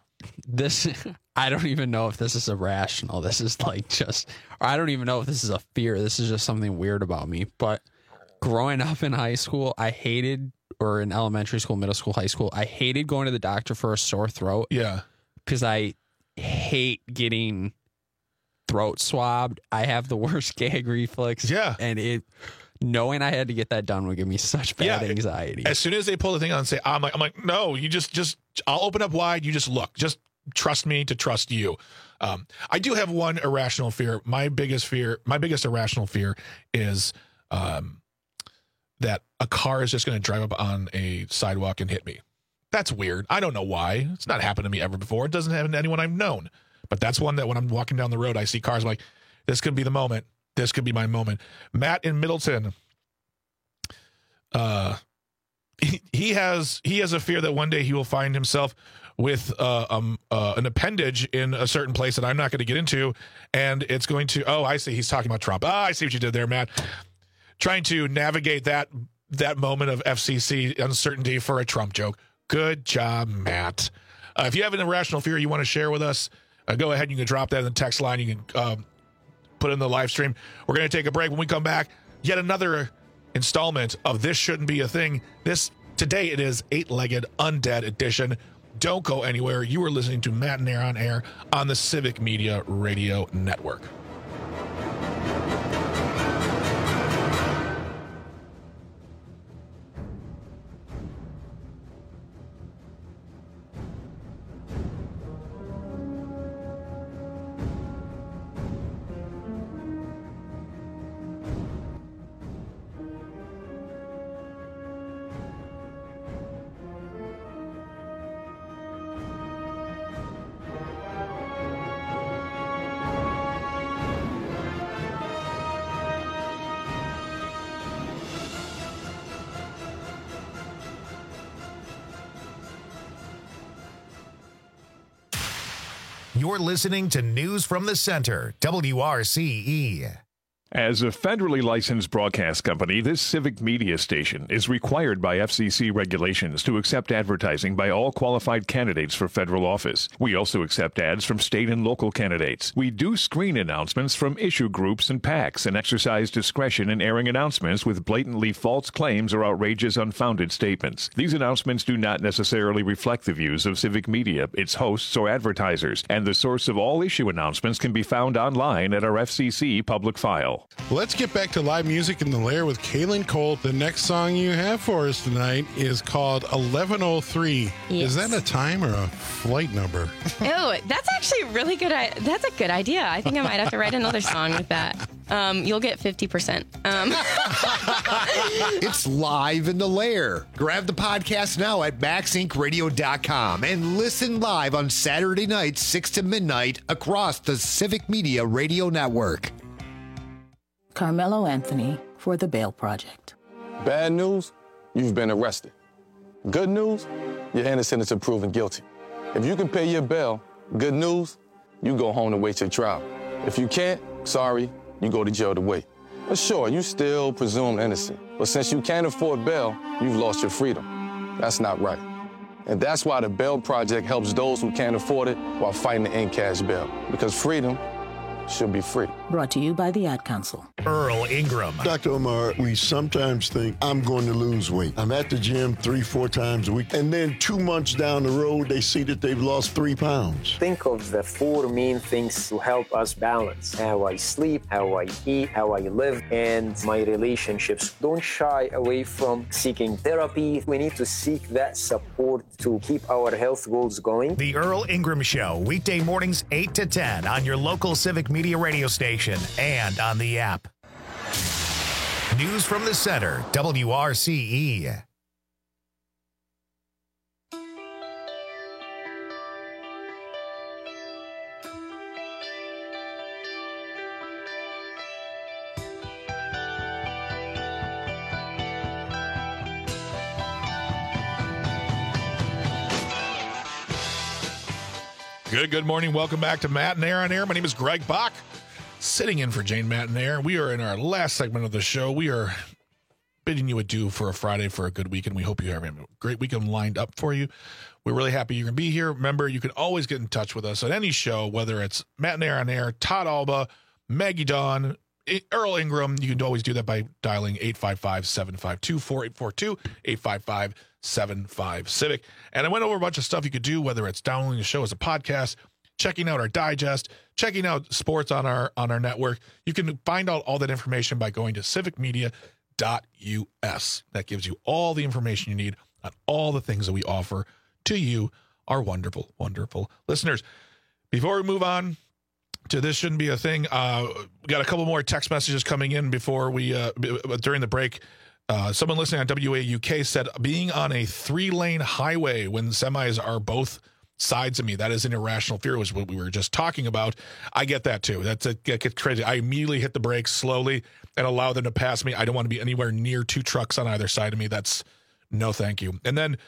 I don't even know if this is irrational. This is or I don't even know if this is a fear. This is just something weird about me. But growing up in high school, or in elementary school, middle school, high school, I hated going to the doctor for a sore throat. Yeah. Because I hate getting throat swabbed. I have the worst gag reflex. Yeah. And knowing I had to get that done would give me such bad anxiety. As soon as they pull the thing on and say, I'm like, no, you just, I'll open up wide. You just look, just trust me to trust you. I do have one irrational fear. My biggest irrational fear is, that a car is just going to drive up on a sidewalk and hit me. That's weird. I don't know why. It's not happened to me ever before. It doesn't happen to anyone I've known. But that's one that when I'm walking down the road, I see cars, I'm like, this could be the moment. This could be my moment. Matt in Middleton, he has a fear that one day he will find himself with an appendage in a certain place that I'm not going to get into, and it's going to, I see, he's talking about Trump. I see what you did there, Matt. Trying to navigate that moment of FCC uncertainty for a Trump joke. Good job, Matt. If you have an irrational fear you want to share with us, go ahead. You can drop that in the text line. You can put it in the live stream. We're going to take a break. When we come back, yet another installment of This Shouldn't Be a Thing. Today it is 8-Legged Undead Edition. Don't go anywhere. You are listening to Matt and Air on Air on the Civic Media Radio Network. You're listening to News from the Center, WRCE. As a federally licensed broadcast company, this civic media station is required by FCC regulations to accept advertising by all qualified candidates for federal office. We also accept ads from state and local candidates. We do screen announcements from issue groups and PACs and exercise discretion in airing announcements with blatantly false claims or outrageous unfounded statements. These announcements do not necessarily reflect the views of civic media, its hosts, or advertisers, and the source of all issue announcements can be found online at our FCC public file. Let's get back to live music in the Lair with Kaylin Colt. The next song you have for us tonight is called 1103. Yes. Is that a time or a flight number? Oh, that's actually really good. That's a good idea. I think I might have to write another song with that. You'll get 50%. It's live in the Lair. Grab the podcast now at MaxIncRadio.com and listen live on Saturday nights, 6 to midnight, across the Civic Media Radio Network. Carmelo Anthony for the Bail Project. Bad news, you've been arrested. Good news, you're innocent until proven guilty. If you can pay your bail, good news, you go home to wait your trial. If you can't, sorry, you go to jail to wait. But sure, you still presumed innocent. But since you can't afford bail, you've lost your freedom. That's not right. And that's why the Bail Project helps those who can't afford it while fighting to end cash bail. Because freedom should be free. Brought to you by the Ad Council. Earl Ingram. Dr. Omar, we sometimes think I'm going to lose weight. I'm at the gym 3-4 times a week. And then 2 months down the road, they see that they've lost 3 pounds. Think of the 4 main things to help us balance: how I sleep, how I eat, how I live, and my relationships. Don't shy away from seeking therapy. We need to seek that support to keep our health goals going. The Earl Ingram Show, weekday mornings 8 to 10 on your local Civic Media radio station and on the app. News from the Center, WRCE. Good morning. Welcome back to Matt and Air on Air. My name is Greg Bach, sitting in for Jane Matt and Air. We are in our last segment of the show. We are bidding you adieu for a Friday for a good weekend. We hope you have a great weekend lined up for you. We're really happy you're going to be here. Remember, you can always get in touch with us at any show, whether it's Matt and Air on Air, Todd Alba, Maggie Dawn, Earl Ingram. You can always do that by dialing 855-752-4842, 855-75-CIVIC. And I went over a bunch of stuff you could do, whether it's downloading the show as a podcast, checking out our digest, checking out sports on our network. You can find out all that information by going to civicmedia.us. That gives you all the information you need on all the things that we offer to you, our wonderful, wonderful listeners. Before we move on to This Shouldn't Be a Thing, we got a couple more text messages coming in before we during the break. Someone listening on WAUK said, being on a 3-lane highway when semis are both sides of me, that is an irrational fear, was what we were just talking about. I get that too. That gets crazy. I immediately hit the brakes slowly and allow them to pass me. I don't want to be anywhere near 2 trucks on either side of me. That's no thank you. And then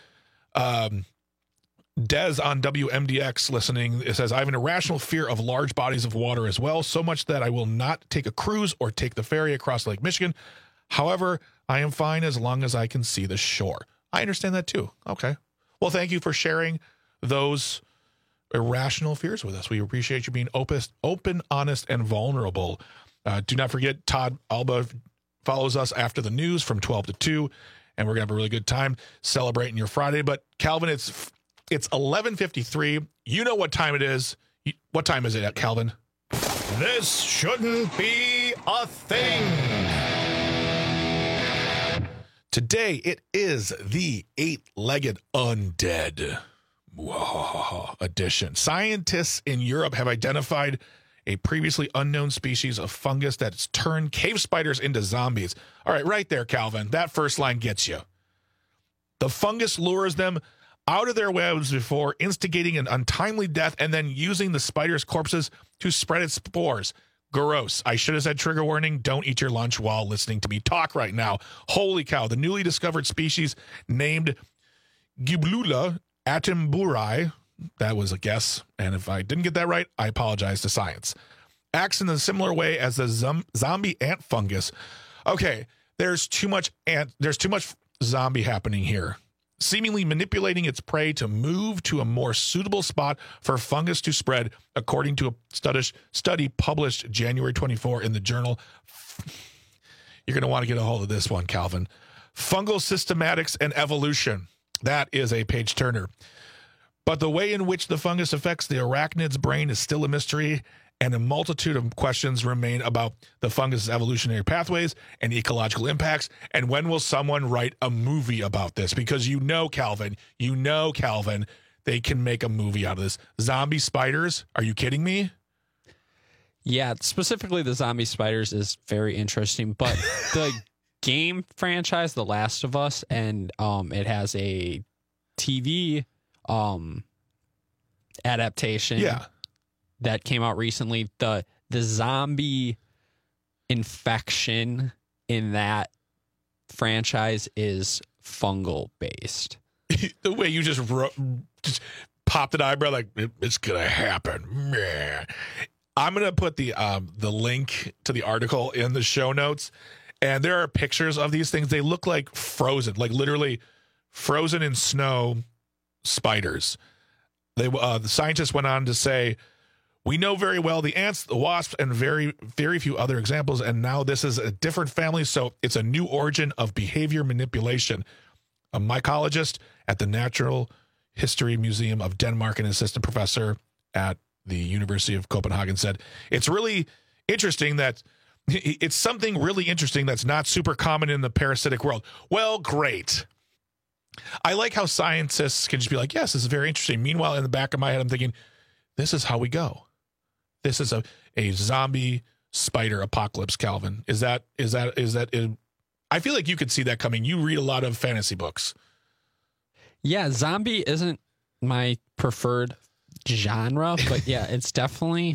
Des on WMDX listening, it says, I have an irrational fear of large bodies of water as well, so much that I will not take a cruise or take the ferry across Lake Michigan. However, I am fine as long as I can see the shore. I understand that too. Okay. Well, thank you for sharing those irrational fears with us. We appreciate you being open, honest, and vulnerable. Do not forget, Todd Alba follows us after the news from 12 to 2, and we're going to have a really good time celebrating your Friday. But Calvin, it's 11:53. You know what time it is. What time is it, Calvin? This shouldn't be a thing. Today, it is the 8-legged undead edition. Scientists in Europe have identified a previously unknown species of fungus that's turned cave spiders into zombies. All right, right there, Calvin. That first line gets you. The fungus lures them out of their webs before instigating an untimely death and then using the spider's corpses to spread its spores. Gross. I should have said trigger warning. Don't eat your lunch while listening to me talk right now. Holy cow. The newly discovered species named Giblula attenborough, that was a guess, and if I didn't get that right, I apologize to science, acts in a similar way as the zombie ant fungus. Okay, there's too much zombie happening here, seemingly manipulating its prey to move to a more suitable spot for fungus to spread, according to a study published January 24 in the journal. You're going to want to get a hold of this one, Calvin. Fungal Systematics and Evolution. That is a page-turner. But the way in which the fungus affects the arachnid's brain is still a mystery, and a multitude of questions remain about the fungus' evolutionary pathways and ecological impacts. And when will someone write a movie about this? Because Calvin, they can make a movie out of this. Zombie spiders? Are you kidding me? Yeah, specifically the zombie spiders is very interesting, but the game franchise, The Last of Us, and it has a TV adaptation. Yeah. That came out recently. The zombie infection in that franchise is fungal based. The way you just popped an eyebrow like it's gonna happen. Meh. I'm gonna put the link to the article in the show notes, and there are pictures of these things. They look like frozen, like literally frozen in snow spiders. The scientists went on to say, we know very well the ants, the wasps, and very, very few other examples, and now this is a different family, so it's a new origin of behavior manipulation. A mycologist at the Natural History Museum of Denmark and assistant professor at the University of Copenhagen said, it's really interesting that it's something really interesting that's not super common in the parasitic world. Well, great. I like how scientists can just be like, yes, this is very interesting. Meanwhile, in the back of my head, I'm thinking, this is how we go. This is a zombie spider apocalypse, Calvin. Is that? I feel like you could see that coming. You read a lot of fantasy books. Yeah, zombie isn't my preferred genre, but yeah, it's definitely.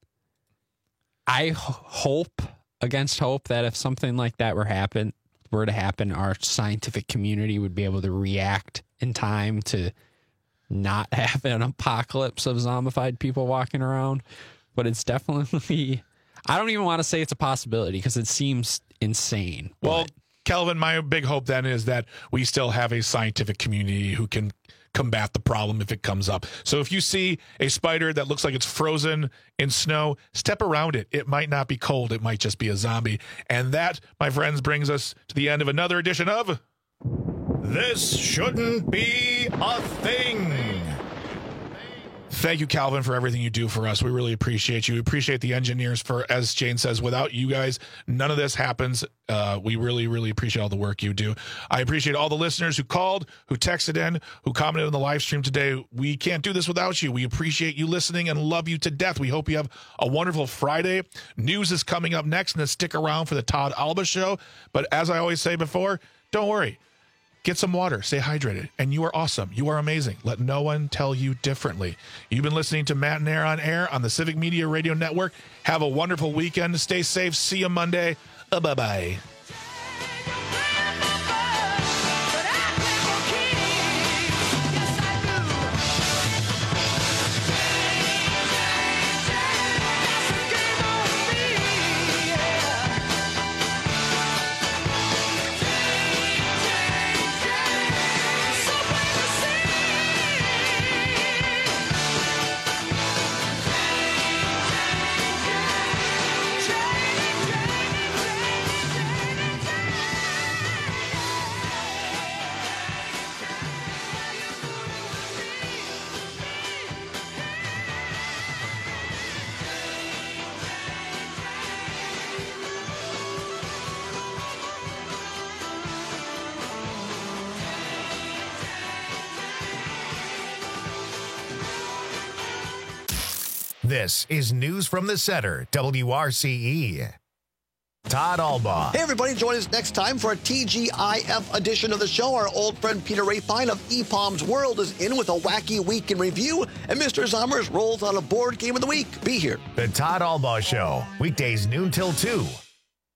I hope against hope that if something like that were to happen, our scientific community would be able to react in time to not have an apocalypse of zombified people walking around. But it's definitely, I don't even want to say it's a possibility because it seems insane. Well, Calvin, my big hope then is that we still have a scientific community who can combat the problem if it comes up. So if you see a spider that looks like it's frozen in snow, step around it. It might not be cold. It might just be a zombie. And that, my friends, brings us to the end of another edition of This Shouldn't Be a Thing. Thank you, Calvin, for everything you do for us. We really appreciate you. We appreciate the engineers for, as Jane says, without you guys, none of this happens. We really, really appreciate all the work you do. I appreciate all the listeners who called, who texted in, who commented on the live stream today. We can't do this without you. We appreciate you listening and love you to death. We hope you have a wonderful Friday. News is coming up next, and then stick around for the Todd Alba Show. But as I always say before, don't worry. Get some water, stay hydrated, and you are awesome. You are amazing. Let no one tell you differently. You've been listening to Matt and Air on Air on the Civic Media Radio Network. Have a wonderful weekend. Stay safe. See you Monday. Bye-bye. This is News from the Center, WRCE. Todd Alba. Hey, everybody, join us next time for a TGIF edition of the show. Our old friend Peter Rafine of EPOM's World is in with a wacky week in review, and Mr. Zommers rolls out a board game of the week. Be here. The Todd Alba Show, weekdays noon till 2.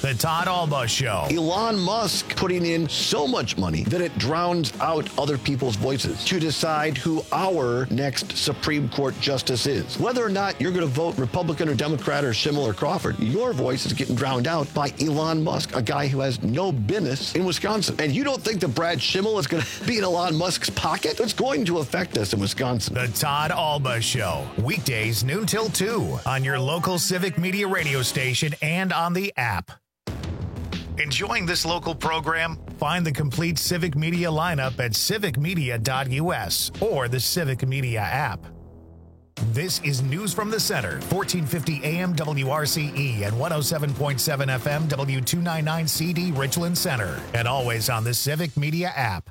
The Todd Alba Show. Elon Musk putting in so much money that it drowns out other people's voices to decide who our next Supreme Court justice is. Whether or not you're going to vote Republican or Democrat or Schimmel or Crawford, your voice is getting drowned out by Elon Musk, a guy who has no business in Wisconsin. And you don't think that Brad Schimmel is going to be in Elon Musk's pocket? It's going to affect us in Wisconsin. The Todd Alba Show. Weekdays noon till 2 on your local Civic Media radio station and on the app. Enjoying this local program? Find the complete Civic Media lineup at civicmedia.us or the Civic Media app. This is News from the Center, 1450 AM WRCE and 107.7 FM W299 CD Richland Center, and always on the Civic Media app.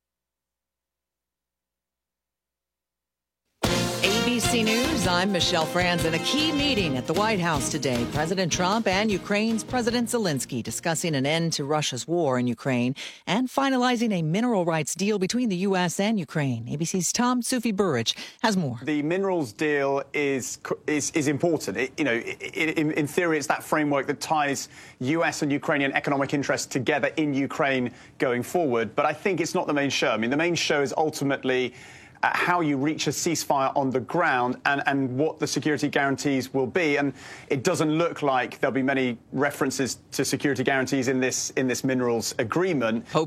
ABC News, I'm Michelle Franzen. A key meeting at the White House today. President Trump and Ukraine's President Zelensky discussing an end to Russia's war in Ukraine and finalizing a mineral rights deal between the U.S. and Ukraine. ABC's Tom Sufi Burrich has more. The minerals deal is important. In theory, it's that framework that ties U.S. and Ukrainian economic interests together in Ukraine going forward. But I think it's not the main show. I mean, the main show is ultimately how you reach a ceasefire on the ground and what the security guarantees will be. And it doesn't look like there'll be many references to security guarantees in this minerals agreement.